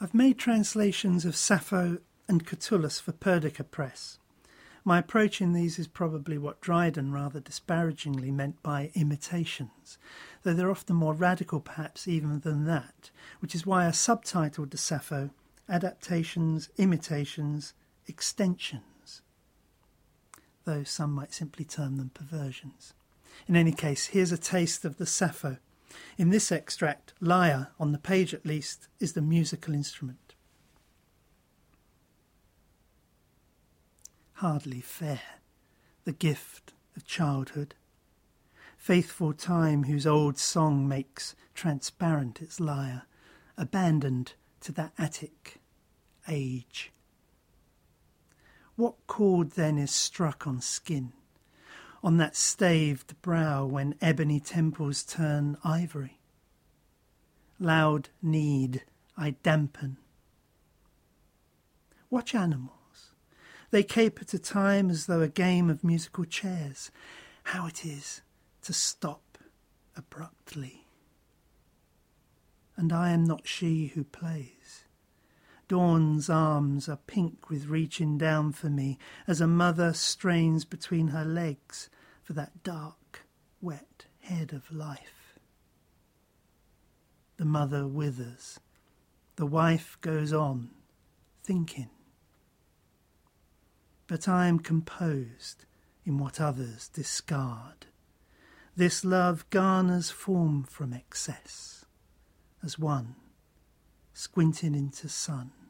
I've made translations of Sappho and Catullus for Perdica Press. My approach in these is probably what Dryden rather disparagingly meant by imitations, though they're often more radical perhaps even than that, which is why I subtitled the Sappho Adaptations, Imitations, Extensions, though some might simply term them perversions. In any case, here's a taste of the Sappho. In this extract, lyre, on the page at least, is the musical instrument. Hardly fair, the gift of childhood, faithful time whose old song makes transparent its lyre, abandoned to that Attic age. What chord then is struck on skin, on that staved brow when ebony temples turn ivory? Loud need I dampen. Watch animals. They caper to time as though a game of musical chairs. How it is to stop abruptly. And I am not she who plays. Dawn's arms are pink with reaching down for me as a mother strains between her legs for that dark, wet head of life. The mother withers. The wife goes on, thinking. But I am composed in what others discard. This love garners form from excess, as one squinting into sun.